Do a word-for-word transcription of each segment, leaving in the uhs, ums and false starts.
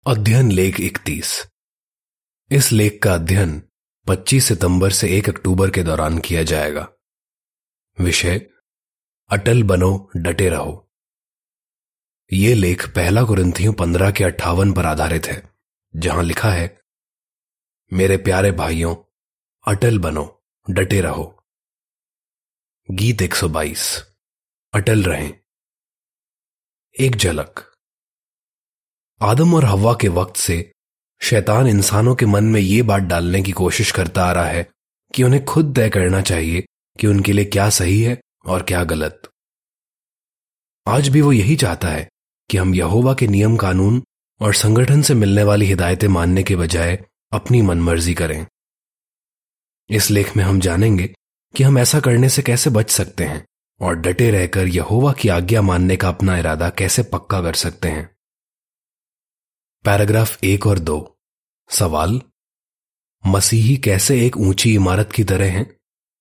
अध्ययन लेख इकतीस। इस लेख का अध्ययन पच्चीस सितंबर से एक अक्टूबर के दौरान किया जाएगा। विषय अटल बनो, डटे रहो। यह लेख पहला कुरिन्थियों पंद्रह के अट्ठावन पर आधारित है, जहां लिखा है, मेरे प्यारे भाइयों, अटल बनो, डटे रहो। गीत एक सौ बाईस, अटल रहें। एक झलक। आदम और हव्वा के वक्त से शैतान इंसानों के मन में यह बात डालने की कोशिश करता आ रहा है कि उन्हें खुद तय करना चाहिए कि उनके लिए क्या सही है और क्या गलत। आज भी वो यही चाहता है कि हम यहोवा के नियम कानून और संगठन से मिलने वाली हिदायतें मानने के बजाय अपनी मनमर्जी करें। इस लेख में हम जानेंगे कि हम ऐसा करने से कैसे बच सकते हैं और डटे रहकर यहोवा की आज्ञा मानने का अपना इरादा कैसे पक्का कर सकते हैं। पैराग्राफ एक और दो। सवाल, मसीही कैसे एक ऊंची इमारत की तरह हैं?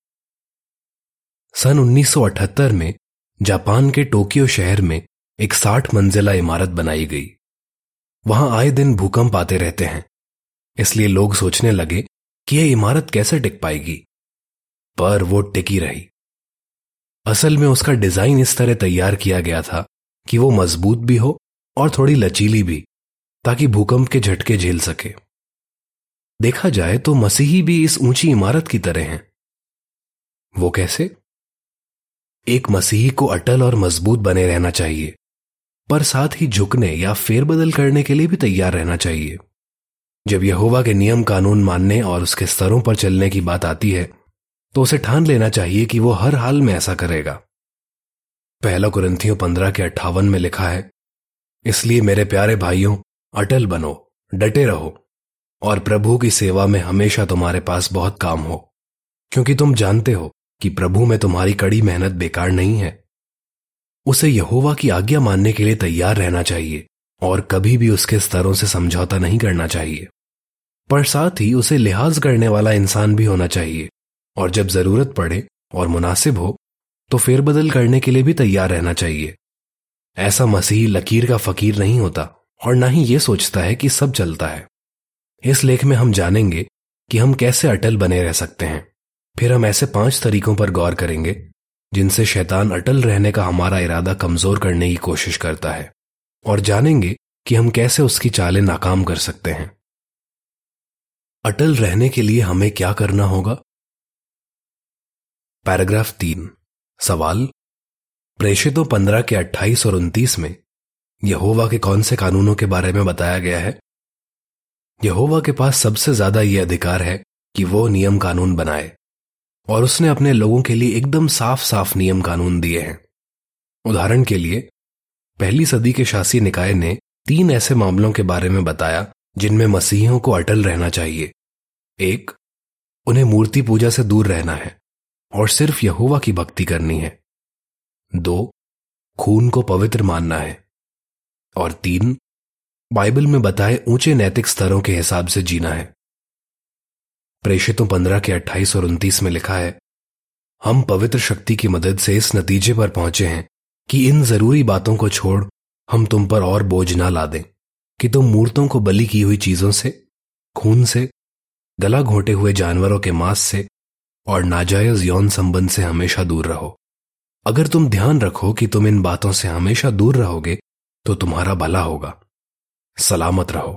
सन उन्नीस सौ अठहत्तर में जापान के टोक्यो शहर में एक साठ मंजिला इमारत बनाई गई। वहां आए दिन भूकंप आते रहते हैं, इसलिए लोग सोचने लगे कि यह इमारत कैसे टिक पाएगी, पर वो टिकी रही। असल में उसका डिजाइन इस तरह तैयार किया गया था कि वो मजबूत भी हो और थोड़ी लचीली भी, ताकि भूकंप के झटके झेल सके। देखा जाए तो मसीही भी इस ऊंची इमारत की तरह हैं। वो कैसे? एक मसीही को अटल और मजबूत बने रहना चाहिए, पर साथ ही झुकने या फेरबदल करने के लिए भी तैयार रहना चाहिए। जब यहोवा के नियम कानून मानने और उसके स्तरों पर चलने की बात आती है, तो उसे ठान लेना चाहिए कि वो हर हाल में ऐसा करेगा। पहला कुरिन्थियों पंद्रह के अट्ठावन में लिखा है, इसलिए मेरे प्यारे भाइयों, अटल बनो, डटे रहो और प्रभु की सेवा में हमेशा तुम्हारे पास बहुत काम हो, क्योंकि तुम जानते हो कि प्रभु में तुम्हारी कड़ी मेहनत बेकार नहीं है। उसे यहोवा की आज्ञा मानने के लिए तैयार रहना चाहिए और कभी भी उसके स्तरों से समझौता नहीं करना चाहिए, पर साथ ही उसे लिहाज करने वाला इंसान भी होना चाहिए और जब जरूरत पड़े और मुनासिब हो तो फेरबदल करने के लिए भी तैयार रहना चाहिए। ऐसा मसीही लकीर का फकीर नहीं होता और ना ही यह सोचता है कि सब चलता है। इस लेख में हम जानेंगे कि हम कैसे अटल बने रह सकते हैं। फिर हम ऐसे पांच तरीकों पर गौर करेंगे जिनसे शैतान अटल रहने का हमारा इरादा कमजोर करने की कोशिश करता है, और जानेंगे कि हम कैसे उसकी चालें नाकाम कर सकते हैं। अटल रहने के लिए हमें क्या करना होगा? पैराग्राफ तीन। सवाल, प्रेषितों पंद्रह के अट्ठाईस और उनतीस में यहोवा के कौन से कानूनों के बारे में बताया गया है? यहोवा के पास सबसे ज्यादा यह अधिकार है कि वो नियम कानून बनाए, और उसने अपने लोगों के लिए एकदम साफ साफ नियम कानून दिए हैं। उदाहरण के लिए, पहली सदी के शासी निकाय ने तीन ऐसे मामलों के बारे में बताया जिनमें मसीहियों को अटल रहना चाहिए। एक, उन्हें मूर्ति पूजा से दूर रहना है और सिर्फ यहोवा की भक्ति करनी है। दो, खून को पवित्र मानना है। और तीन, बाइबल में बताए ऊंचे नैतिक स्तरों के हिसाब से जीना है। प्रेषितों पंद्रह के अट्ठाईस और उनतीस में लिखा है, हम पवित्र शक्ति की मदद से इस नतीजे पर पहुंचे हैं कि इन जरूरी बातों को छोड़ हम तुम पर और बोझ ना ला दें कि तुम मूर्तों को बलि की हुई चीजों से, खून से, गला घोंटे हुए जानवरों के मांस से और नाजायज यौन संबंध से हमेशा दूर रहो। अगर तुम ध्यान रखो कि तुम इन बातों से हमेशा दूर रहोगे तो तुम्हारा भला होगा। सलामत रहो।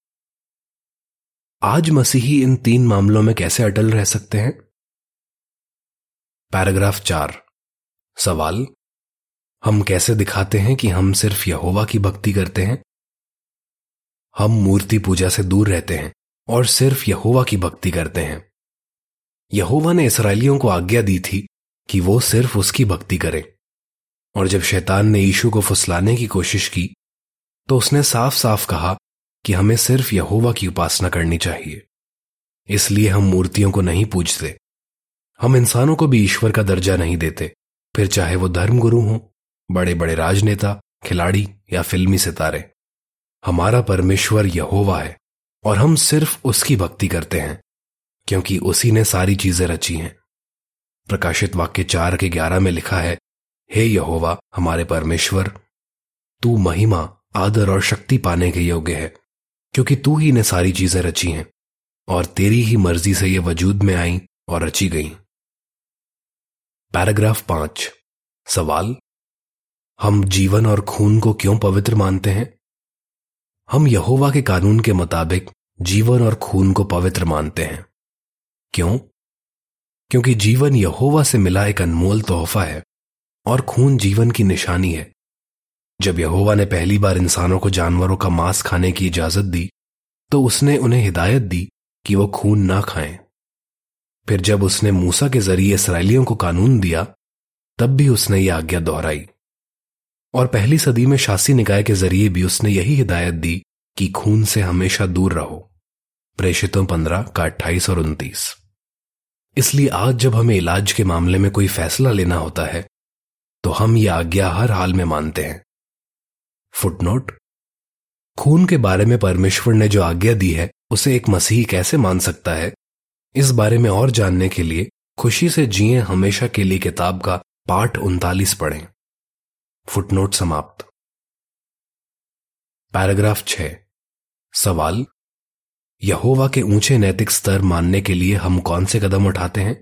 आज मसीही इन तीन मामलों में कैसे अटल रह सकते हैं? पैराग्राफ चार। सवाल, हम कैसे दिखाते हैं कि हम सिर्फ यहोवा की भक्ति करते हैं? हम मूर्ति पूजा से दूर रहते हैं और सिर्फ यहोवा की भक्ति करते हैं। यहोवा ने इस्राएलियों को आज्ञा दी थी कि वो सिर्फ उसकी भक्ति करें, और जब शैतान ने यीशु को फुसलाने की कोशिश की तो उसने साफ साफ कहा कि हमें सिर्फ यहोवा की उपासना करनी चाहिए। इसलिए हम मूर्तियों को नहीं पूजते। हम इंसानों को भी ईश्वर का दर्जा नहीं देते, फिर चाहे वो धर्मगुरु हों, बड़े बड़े राजनेता, खिलाड़ी या फिल्मी सितारे। हमारा परमेश्वर यहोवा है और हम सिर्फ उसकी भक्ति करते हैं, क्योंकि उसी ने सारी चीजें रची हैं। प्रकाशित वाक्य चार के ग्यारह में लिखा है, हे यहोवा हमारे परमेश्वर, तू महिमा, आदर और शक्ति पाने के योग्य है, क्योंकि तू ही ने सारी चीजें रची हैं और तेरी ही मर्जी से ये वजूद में आई और रची गई। पैराग्राफ पांच। सवाल, हम जीवन और खून को क्यों पवित्र मानते हैं? हम यहोवा के कानून के मुताबिक जीवन और खून को पवित्र मानते हैं। क्यों? क्योंकि जीवन यहोवा से मिला एक अनमोल तोहफा है और खून जीवन की निशानी है। जब यहोवा ने पहली बार इंसानों को जानवरों का मांस खाने की इजाजत दी तो उसने उन्हें हिदायत दी कि वो खून ना खाएं। फिर जब उसने मूसा के जरिए इस्राएलियों को कानून दिया तब भी उसने यह आज्ञा दोहराई और पहली सदी में शासी निकाय के जरिए भी उसने यही हिदायत दी कि खून से हमेशा दूर रहो। प्रेषितों पंद्रह का अट्ठाईस और उनतीस। इसलिए आज जब हमें इलाज के मामले में कोई फैसला लेना होता है तो हम यह आज्ञा हर हाल में मानते हैं। फुटनोट: खून के बारे में परमेश्वर ने जो आज्ञा दी है उसे एक मसीही कैसे मान सकता है, इस बारे में और जानने के लिए खुशी से जिए हमेशा के लिए किताब का पाठ उनतालीस पढ़ें। फुटनोट समाप्त। पैराग्राफ छह। सवाल, यहोवा के ऊंचे नैतिक स्तर मानने के लिए हम कौन से कदम उठाते हैं?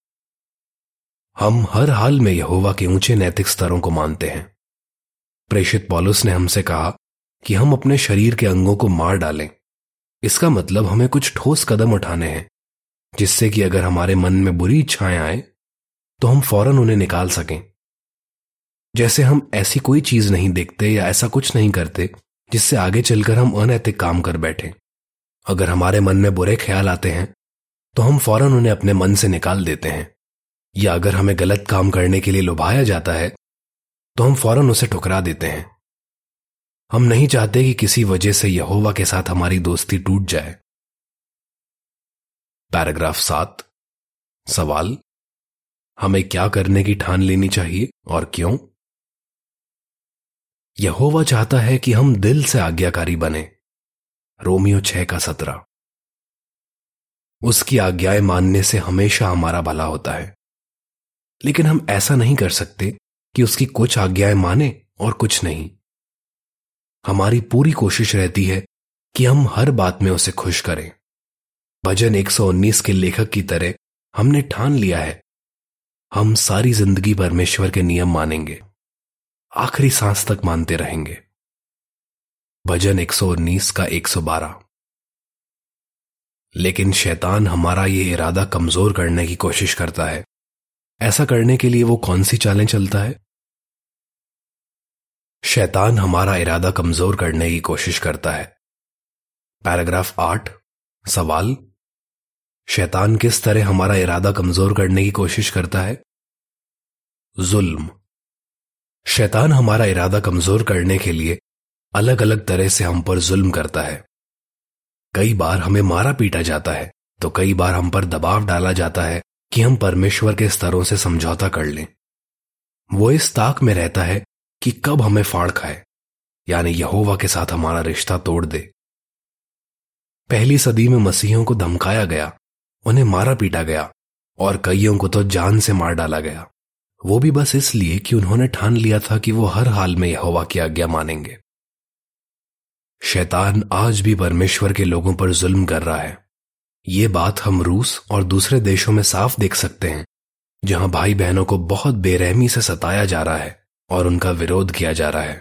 हम हर हाल में यहोवा के ऊंचे नैतिक स्तरों को मानते हैं। प्रेषित पौलुस ने हमसे कहा कि हम अपने शरीर के अंगों को मार डालें। इसका मतलब हमें कुछ ठोस कदम उठाने हैं जिससे कि अगर हमारे मन में बुरी इच्छाएं आए तो हम फौरन उन्हें निकाल सकें। जैसे हम ऐसी कोई चीज नहीं देखते या ऐसा कुछ नहीं करते जिससे आगे चलकर हम अनैतिक काम कर बैठें। अगर हमारे मन में बुरे ख्याल आते हैं तो हम फौरन उन्हें अपने मन से निकाल देते हैं, या अगर हमें गलत काम करने के लिए लुभाया जाता है तो हम फौरन उसे ठुकरा देते हैं। हम नहीं चाहते कि किसी वजह से यहोवा के साथ हमारी दोस्ती टूट जाए। पैराग्राफ सात। सवाल, हमें क्या करने की ठान लेनी चाहिए और क्यों? यहोवा चाहता है कि हम दिल से आज्ञाकारी बने। रोमियो छह का सत्रह। उसकी आज्ञाएं मानने से हमेशा हमारा भला होता है, लेकिन हम ऐसा नहीं कर सकते कि उसकी कुछ आज्ञाएं माने और कुछ नहीं। हमारी पूरी कोशिश रहती है कि हम हर बात में उसे खुश करें। भजन एक सौ उन्नीस के लेखक की तरह हमने ठान लिया है, हम सारी जिंदगी परमेश्वर के नियम मानेंगे, आखिरी सांस तक मानते रहेंगे। भजन एक सौ उन्नीस का एक सौ बारह। लेकिन शैतान हमारा यह इरादा कमजोर करने की कोशिश करता है। ऐसा करने के लिए वो कौन सी चालें चलता है? शैतान हमारा इरादा कमजोर करने की कोशिश करता है। पैराग्राफ आठ। सवाल, शैतान किस तरह हमारा इरादा कमजोर करने की कोशिश करता है? जुल्म। शैतान हमारा इरादा कमजोर करने के लिए अलग अलग तरह से हम पर जुल्म करता है। कई बार हमें मारा पीटा जाता है तो कई बार हम पर दबाव डाला जाता है कि हम परमेश्वर के स्तरों से समझौता कर लें। वो इस ताक में रहता है कि कब हमें फाड़ खाए, यानी यहोवा के साथ हमारा रिश्ता तोड़ दे। पहली सदी में मसीहियों को धमकाया गया, उन्हें मारा पीटा गया और कईयों को तो जान से मार डाला गया, वो भी बस इसलिए कि उन्होंने ठान लिया था कि वो हर हाल में यहोवा की आज्ञा मानेंगे। शैतान आज भी परमेश्वर के लोगों पर जुल्म कर रहा है। ये बात हम रूस और दूसरे देशों में साफ देख सकते हैं, जहां भाई बहनों को बहुत बेरहमी से सताया जा रहा है और उनका विरोध किया जा रहा है।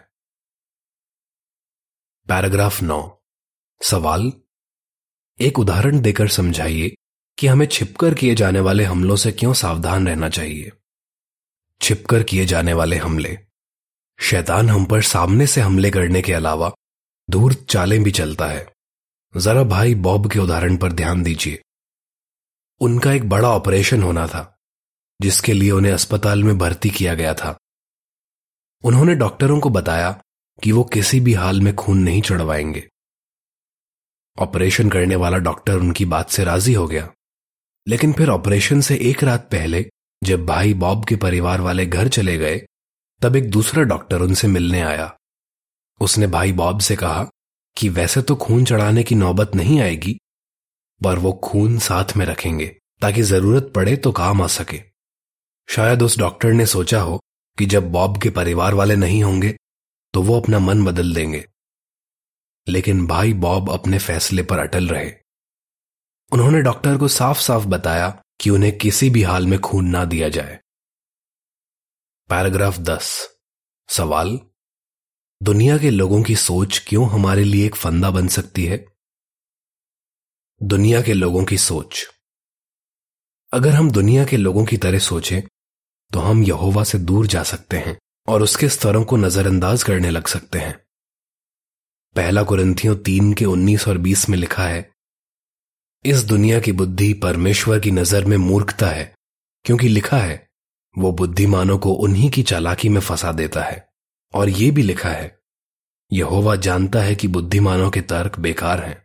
पैराग्राफ नौ। सवाल, एक उदाहरण देकर समझाइए कि हमें छिपकर किए जाने वाले हमलों से क्यों सावधान रहना चाहिए। छिपकर किए जाने वाले हमले। शैतान हम पर सामने से हमले करने के अलावा धूर्त चालें भी चलता है। जरा भाई बॉब के उदाहरण पर ध्यान दीजिए। उनका एक बड़ा ऑपरेशन होना था जिसके लिए उन्हें अस्पताल में भर्ती किया गया था। उन्होंने डॉक्टरों को बताया कि वो किसी भी हाल में खून नहीं चढ़वाएंगे। ऑपरेशन करने वाला डॉक्टर उनकी बात से राजी हो गया, लेकिन फिर ऑपरेशन से एक रात पहले जब भाई बॉब के परिवार वाले घर चले गए तब एक दूसरा डॉक्टर उनसे मिलने आया। उसने भाई बॉब से कहा कि वैसे तो खून चढ़ाने की नौबत नहीं आएगी, पर वो खून साथ में रखेंगे ताकि जरूरत पड़े तो काम आ सके। शायद उस डॉक्टर ने सोचा हो कि जब बॉब के परिवार वाले नहीं होंगे तो वो अपना मन बदल देंगे, लेकिन भाई बॉब अपने फैसले पर अटल रहे। उन्होंने डॉक्टर को साफ साफ बताया कि उन्हें किसी भी हाल में खून ना दिया जाए। पैराग्राफ दस। सवाल, दुनिया के लोगों की सोच क्यों हमारे लिए एक फंदा बन सकती है? दुनिया के लोगों की सोच। अगर हम दुनिया के लोगों की तरह सोचें तो हम यहोवा से दूर जा सकते हैं और उसके स्तरों को नजरअंदाज करने लग सकते हैं। पहला कुरिन्थियों तीन के उन्नीस और बीस में लिखा है, इस दुनिया की बुद्धि परमेश्वर की नजर में मूर्खता है, क्योंकि लिखा है, वो बुद्धिमानों को उन्हीं की चालाकी में फंसा देता है। और यह भी लिखा है, यहोवा जानता है कि बुद्धिमानों के तर्क बेकार हैं।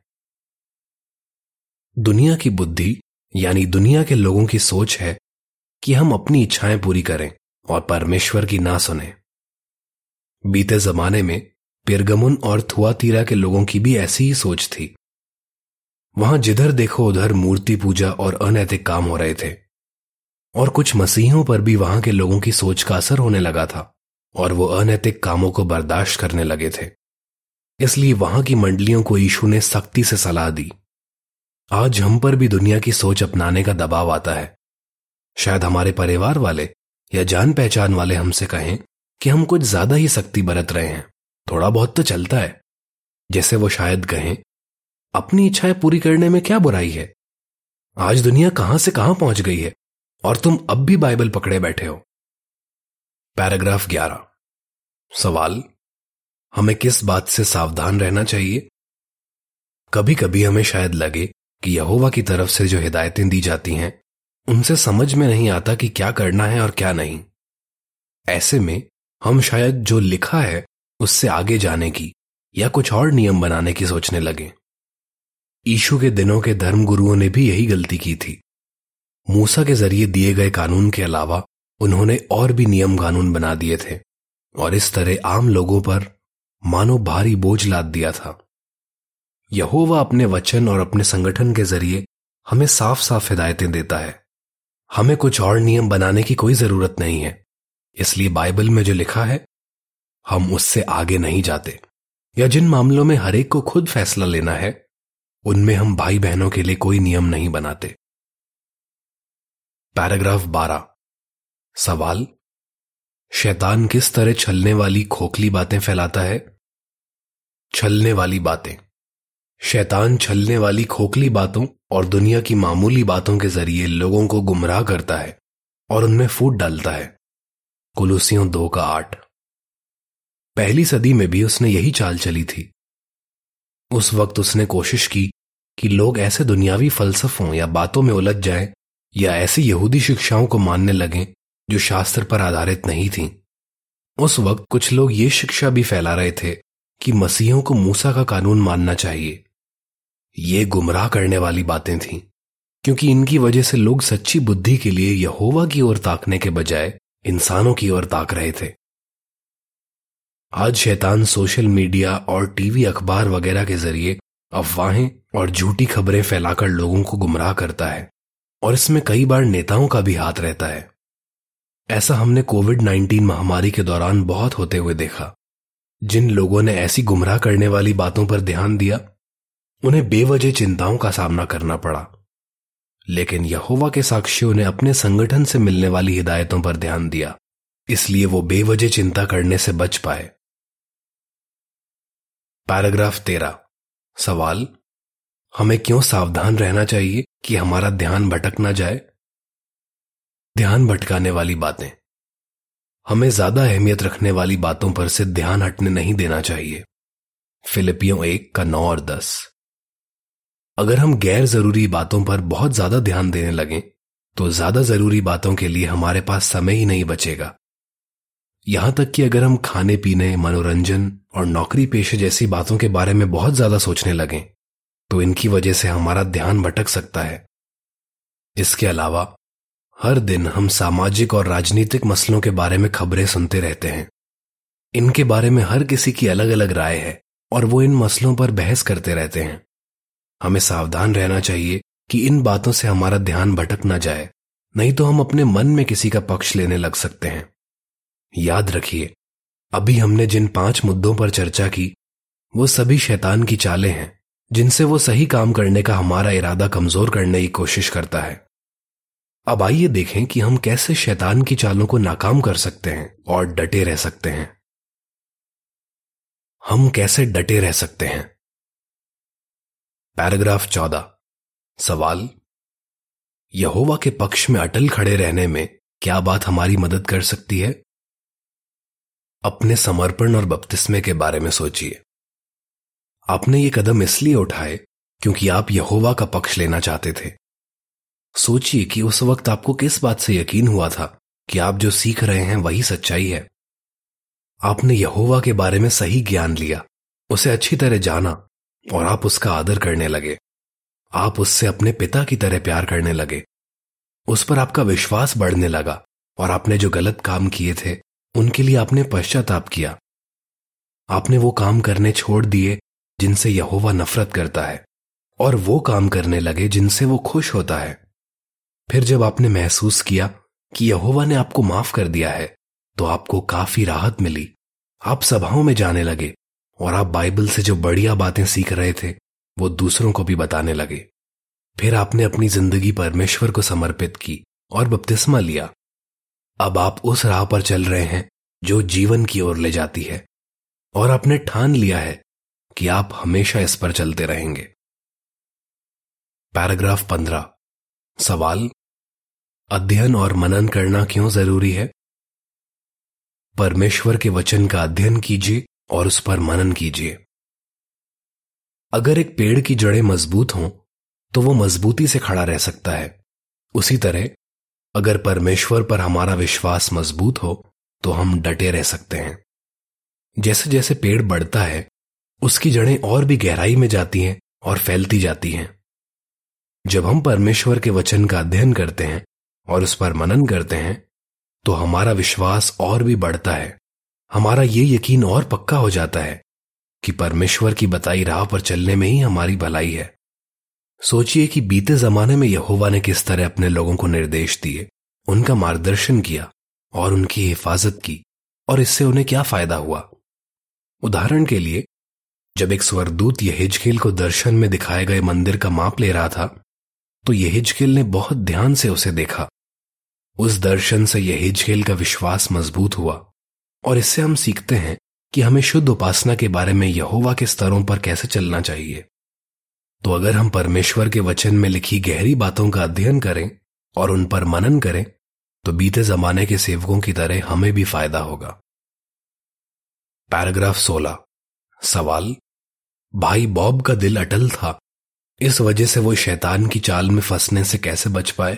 दुनिया की बुद्धि यानी दुनिया के लोगों की सोच है कि हम अपनी इच्छाएं पूरी करें और परमेश्वर की ना सुने। बीते जमाने में पिरगमुन और थुआतीरा के लोगों की भी ऐसी ही सोच थी। वहां जिधर देखो उधर मूर्ति पूजा और अनैतिक काम हो रहे थे, और कुछ मसीहियों पर भी वहां के लोगों की सोच का असर होने लगा था और वो अनैतिक कामों को बर्दाश्त करने लगे थे। इसलिए वहां की मंडलियों को यीशु ने सख्ती से सलाह दी। आज हम पर भी दुनिया की सोच अपनाने का दबाव आता है। शायद हमारे परिवार वाले या जान पहचान वाले हमसे कहें कि हम कुछ ज्यादा ही सख्ती बरत रहे हैं, थोड़ा बहुत तो चलता है। जैसे वो शायद कहें, अपनी इच्छाएं पूरी करने में क्या बुराई है? आज दुनिया कहां से कहां पहुंच गई है और तुम अब भी बाइबल पकड़े बैठे हो। पैराग्राफ ग्यारह। सवाल, हमें किस बात से सावधान रहना चाहिए? कभी कभी हमें शायद लगे कि यहोवा की तरफ से जो हिदायतें दी जाती हैं उनसे समझ में नहीं आता कि क्या करना है और क्या नहीं। ऐसे में हम शायद जो लिखा है उससे आगे जाने की या कुछ और नियम बनाने की सोचने लगे। यीशु के दिनों के धर्मगुरुओं ने भी यही गलती की थी। मूसा के जरिए दिए गए कानून के अलावा उन्होंने और भी नियम कानून बना दिए थे और इस तरह आम लोगों पर मानो भारी बोझ लाद दिया था। यहोवा अपने वचन और अपने संगठन के जरिए हमें साफ साफ हिदायतें देता है। हमें कुछ और नियम बनाने की कोई जरूरत नहीं है। इसलिए बाइबल में जो लिखा है हम उससे आगे नहीं जाते, या जिन मामलों में हर एक को खुद फैसला लेना है उनमें हम भाई बहनों के लिए कोई नियम नहीं बनाते। पैराग्राफ बारह। सवाल, शैतान किस तरह छलने वाली खोखली बातें फैलाता है? छलने वाली बातें। शैतान छलने वाली खोखली बातों और दुनिया की मामूली बातों के जरिए लोगों को गुमराह करता है और उनमें फूट डालता है। कुलुसियों दो का आठ। पहली सदी में भी उसने यही चाल चली थी। उस वक्त उसने कोशिश की कि लोग ऐसे दुनियावी फलसफों या बातों में उलझ जाएं या ऐसी यहूदी शिक्षाओं को मानने लगें जो शास्त्र पर आधारित नहीं थीं। उस वक्त कुछ लोग ये शिक्षा भी फैला रहे थे कि मसीहों को मूसा का कानून मानना चाहिए। ये गुमराह करने वाली बातें थीं, क्योंकि इनकी वजह से लोग सच्ची बुद्धि के लिए यहोवा की ओर ताकने के बजाय इंसानों की ओर ताक रहे थे। आज शैतान सोशल मीडिया और टीवी अखबार वगैरह के जरिए अफवाहें और झूठी खबरें फैलाकर लोगों को गुमराह करता है, और इसमें कई बार नेताओं का भी हाथ रहता है। ऐसा हमने कोविड नाइन्टीन महामारी के दौरान बहुत होते हुए देखा। जिन लोगों ने ऐसी गुमराह करने वाली बातों पर ध्यान दिया उन्हें बेवजह चिंताओं का सामना करना पड़ा, लेकिन यहोवा के साक्षियों ने अपने संगठन से मिलने वाली हिदायतों पर ध्यान दिया, इसलिए वो बेवजह चिंता करने से बच पाए। पैराग्राफ तेरह। सवाल, हमें क्यों सावधान रहना चाहिए कि हमारा ध्यान भटक ना जाए? ध्यान भटकाने वाली बातें। हमें ज्यादा अहमियत रखने वाली बातों पर से ध्यान हटने नहीं देना चाहिए। फिलिपियों एक का नौ और दस। अगर हम गैर जरूरी बातों पर बहुत ज्यादा ध्यान देने लगें तो ज्यादा जरूरी बातों के लिए हमारे पास समय ही नहीं बचेगा। यहां तक कि अगर हम खाने पीने, मनोरंजन और नौकरी पेशे जैसी बातों के बारे में बहुत ज्यादा सोचने लगें तो इनकी वजह से हमारा ध्यान भटक सकता है। इसके अलावा हर दिन हम सामाजिक और राजनीतिक मसलों के बारे में खबरें सुनते रहते हैं। इनके बारे में हर किसी की अलग अलग राय है और वो इन मसलों पर बहस करते रहते हैं। हमें सावधान रहना चाहिए कि इन बातों से हमारा ध्यान भटक ना जाए, नहीं तो हम अपने मन में किसी का पक्ष लेने लग सकते हैं। याद रखिए, अभी हमने जिन पांच मुद्दों पर चर्चा की वो सभी शैतान की चालें हैं जिनसे वो सही काम करने का हमारा इरादा कमजोर करने की कोशिश करता है। अब आइए देखें कि हम कैसे शैतान की चालों को नाकाम कर सकते हैं और डटे रह सकते हैं। हम कैसे डटे रह सकते हैं? पैराग्राफ चौदह। सवाल: यहोवा के पक्ष में अटल खड़े रहने में क्या बात हमारी मदद कर सकती है? अपने समर्पण और बपतिस्मे के बारे में सोचिए। आपने ये कदम इसलिए उठाए क्योंकि आप यहोवा का पक्ष लेना चाहते थे। सोचिए कि उस वक्त आपको किस बात से यकीन हुआ था कि आप जो सीख रहे हैं वही सच्चाई है। आपने यहोवा के बारे में सही ज्ञान लिया, उसे अच्छी तरह जाना और आप उसका आदर करने लगे। आप उससे अपने पिता की तरह प्यार करने लगे। उस पर आपका विश्वास बढ़ने लगा और आपने जो गलत काम किए थे उनके लिए आपने पश्चाताप किया। आपने वो काम करने छोड़ दिए जिनसे यहोवा नफरत करता है और वो काम करने लगे जिनसे वो खुश होता है। फिर जब आपने महसूस किया कि यहोवा ने आपको माफ कर दिया है तो आपको काफी राहत मिली। आप सभाओं में जाने लगे और आप बाइबल से जो बढ़िया बातें सीख रहे थे वो दूसरों को भी बताने लगे। फिर आपने अपनी जिंदगी परमेश्वर को समर्पित की और बपतिस्मा लिया। अब आप उस राह पर चल रहे हैं जो जीवन की ओर ले जाती है और आपने ठान लिया है कि आप हमेशा इस पर चलते रहेंगे। पैराग्राफ पंद्रह। सवाल: अध्ययन और मनन करना क्यों जरूरी है? परमेश्वर के वचन का अध्ययन कीजिए और उस पर मनन कीजिए। अगर एक पेड़ की जड़ें मजबूत हों तो वो मजबूती से खड़ा रह सकता है। उसी तरह अगर परमेश्वर पर हमारा विश्वास मजबूत हो तो हम डटे रह सकते हैं। जैसे जैसे पेड़ बढ़ता है उसकी जड़ें और भी गहराई में जाती हैं और फैलती जाती हैं। जब हम परमेश्वर के वचन का अध्ययन करते हैं और उस पर मनन करते हैं तो हमारा विश्वास और भी बढ़ता है। हमारा ये यकीन और पक्का हो जाता है कि परमेश्वर की बताई राह पर चलने में ही हमारी भलाई है। सोचिए कि बीते जमाने में यहोवा ने किस तरह अपने लोगों को निर्देश दिए, उनका मार्गदर्शन किया और उनकी हिफाजत की, और इससे उन्हें क्या फायदा हुआ। उदाहरण के लिए, जब एक स्वर्गदूत यहेजकेल को दर्शन में दिखाए गए मंदिर का माप ले रहा था तो यहेजकेल ने बहुत ध्यान से उसे देखा। उस दर्शन से यहेजकेल का विश्वास मजबूत हुआ और इससे हम सीखते हैं कि हमें शुद्ध उपासना के बारे में यहोवा के स्तरों पर कैसे चलना चाहिए। तो अगर हम परमेश्वर के वचन में लिखी गहरी बातों का अध्ययन करें और उन पर मनन करें तो बीते जमाने के सेवकों की तरह हमें भी फायदा होगा। पैराग्राफ सोलह। सवाल: भाई बॉब का दिल अटल था, इस वजह से वो शैतान की चाल में फंसने से कैसे बच पाए?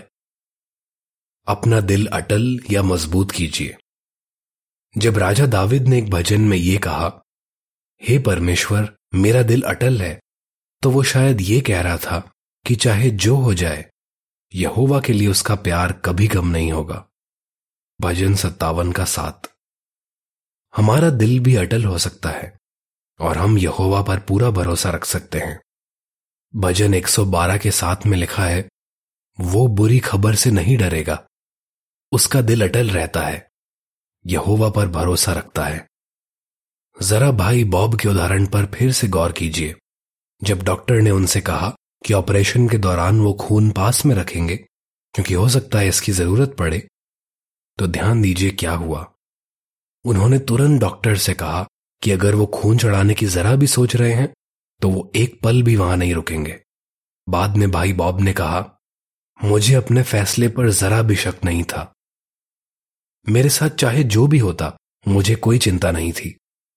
अपना दिल अटल या मजबूत कीजिए। जब राजा दाविद ने एक भजन में ये कहा, हे परमेश्वर मेरा दिल अटल है, तो वो शायद ये कह रहा था कि चाहे जो हो जाए यहोवा के लिए उसका प्यार कभी कम नहीं होगा। भजन सत्तावन का सात। हमारा दिल भी अटल हो सकता है और हम यहोवा पर पूरा भरोसा रख सकते हैं। भजन एक सौ बारह के सात में लिखा है, वो बुरी खबर से नहीं डरेगा, उसका दिल अटल रहता है, यहोवा पर भरोसा रखता है। जरा भाई बॉब के उदाहरण पर फिर से गौर कीजिए। जब डॉक्टर ने उनसे कहा कि ऑपरेशन के दौरान वो खून पास में रखेंगे क्योंकि हो सकता है इसकी जरूरत पड़े, तो ध्यान दीजिए क्या हुआ। उन्होंने तुरंत डॉक्टर से कहा कि अगर वो खून चढ़ाने की जरा भी सोच रहे हैं तो वो एक पल भी वहां नहीं रुकेंगे। बाद में भाई बॉब ने कहा, मुझे अपने फैसले पर जरा भी शक नहीं था। मेरे साथ चाहे जो भी होता मुझे कोई चिंता नहीं थी।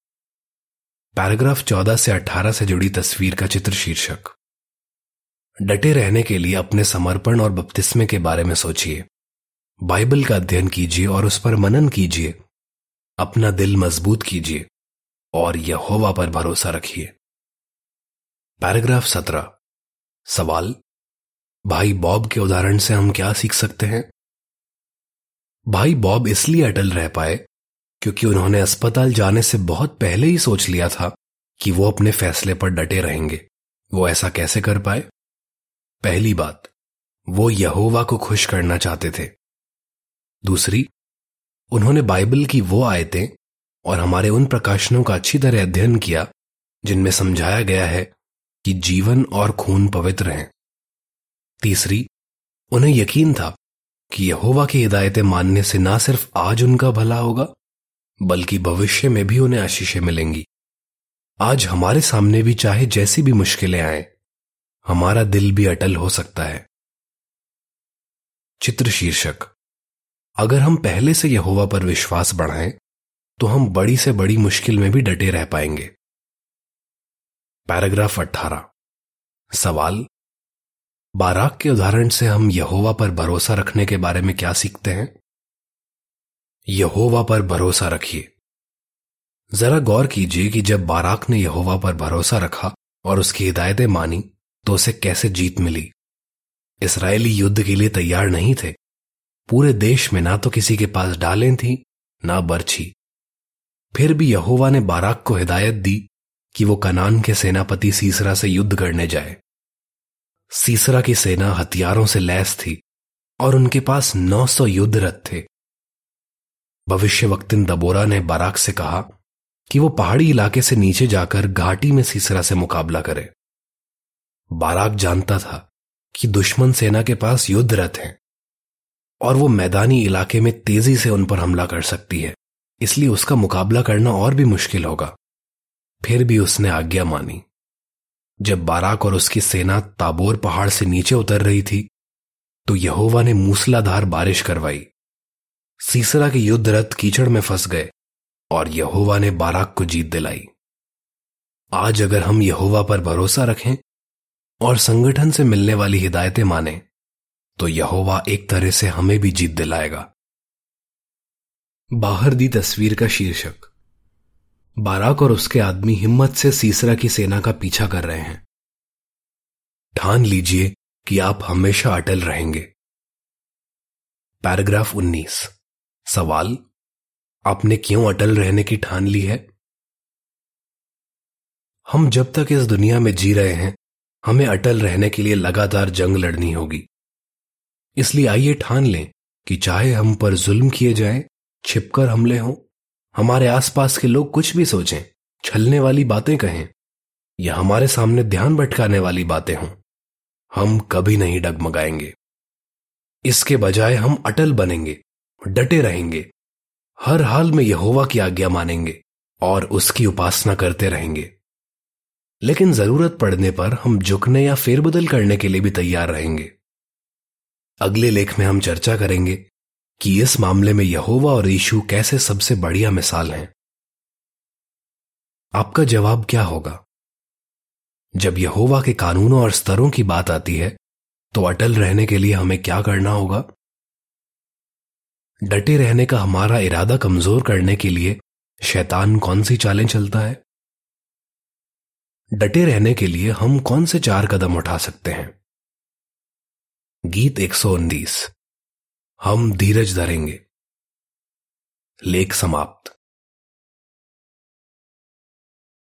पैराग्राफ चौदह से अठारह से जुड़ी तस्वीर का चित्र शीर्षक। डटे रहने के लिए अपने समर्पण और बपतिस्मे के बारे में सोचिए। बाइबल का अध्ययन कीजिए और उस पर मनन कीजिए। अपना दिल मजबूत कीजिए और यहोवा पर भरोसा रखिए। पैराग्राफ सत्रह। सवाल: भाई बॉब के उदाहरण से हम क्या सीख सकते हैं? भाई बॉब इसलिए अटल रह पाए क्योंकि उन्होंने अस्पताल जाने से बहुत पहले ही सोच लिया था कि वो अपने फैसले पर डटे रहेंगे। वो ऐसा कैसे कर पाए? पहली बात, वो यहोवा को खुश करना चाहते थे। दूसरी, उन्होंने बाइबल की वो आयतें और हमारे उन प्रकाशनों का अच्छी तरह अध्ययन किया जिनमें समझाया गया है कि जीवन और खून पवित्र हैं। तीसरी, उन्हें यकीन था कि यहोवा की हिदायतें मानने से ना सिर्फ आज उनका भला होगा, बल्कि भविष्य में भी उन्हें आशीषें मिलेंगी। आज हमारे सामने भी चाहे जैसी भी मुश्किलें आए, हमारा दिल भी अटल हो सकता है। चित्र शीर्षक, अगर हम पहले से यहोवा पर विश्वास बढ़ाएं तो हम बड़ी से बड़ी मुश्किल में भी डटे रह पाएंगे। पैराग्राफ अठारह। सवाल, बाराक के उदाहरण से हम यहोवा पर भरोसा रखने के बारे में क्या सीखते हैं? यहोवा पर भरोसा रखिए। जरा गौर कीजिए कि जब बाराक ने यहोवा पर भरोसा रखा और उसकी हिदायतें मानी तो उसे कैसे जीत मिली। इस्राएली युद्ध के लिए तैयार नहीं थे। पूरे देश में ना तो किसी के पास ढालें थी, ना बर्छी। फिर भी यहोवा ने बाराक को हिदायत दी कि वो कनान के सेनापति सीसरा से युद्ध करने जाए। सीसरा की सेना हथियारों से लैस थी और उनके पास नौ सौ युद्ध रथ थे। भविष्यवक्तिन दबोरा ने बाराक से कहा कि वो पहाड़ी इलाके से नीचे जाकर घाटी में सीसरा से मुकाबला करे। बाराक जानता था कि दुश्मन सेना के पास युद्ध रथ हैं और वो मैदानी इलाके में तेजी से उन पर हमला कर सकती है, इसलिए उसका मुकाबला करना और भी मुश्किल होगा। फिर भी उसने आज्ञा मानी। जब बाराक और उसकी सेना ताबोर पहाड़ से नीचे उतर रही थी तो यहोवा ने मूसलाधार बारिश करवाई। सीसरा के युद्ध रथ कीचड़ में फंस गए और यहोवा ने बाराक को जीत दिलाई। आज अगर हम यहोवा पर भरोसा रखें और संगठन से मिलने वाली हिदायतें माने तो यहोवा एक तरह से हमें भी जीत दिलाएगा। बाहर दी तस्वीर का शीर्षक, बाराक और उसके आदमी हिम्मत से सीसरा की सेना का पीछा कर रहे हैं। ठान लीजिए कि आप हमेशा अटल रहेंगे। पैराग्राफ उन्नीस। सवाल, आपने क्यों अटल रहने की ठान ली है? हम जब तक इस दुनिया में जी रहे हैं, हमें अटल रहने के लिए लगातार जंग लड़नी होगी। इसलिए आइए ठान लें कि चाहे हम पर जुल्म किए जाएं, छिपकर हमले हों, हमारे आसपास के लोग कुछ भी सोचें, छलने वाली बातें कहें या हमारे सामने ध्यान भटकाने वाली बातें हों, हम कभी नहीं डगमगाएंगे। इसके बजाय हम अटल बनेंगे, डटे रहेंगे, हर हाल में यहोवा की आज्ञा मानेंगे और उसकी उपासना करते रहेंगे। लेकिन जरूरत पड़ने पर हम झुकने या फेरबदल करने के लिए भी तैयार रहेंगे। अगले लेख में हम चर्चा करेंगे कि इस मामले में यहोवा और यीशु कैसे सबसे बढ़िया मिसाल हैं। आपका जवाब क्या होगा? जब यहोवा के कानूनों और स्तरों की बात आती है तो अटल रहने के लिए हमें क्या करना होगा? डटे रहने का हमारा इरादा कमजोर करने के लिए शैतान कौन सी चालें चलता है? डटे रहने के लिए हम कौन से चार कदम उठा सकते हैं? गीत एक सौ उन्नीस, हम धीरज धरेंगे। लेख समाप्त।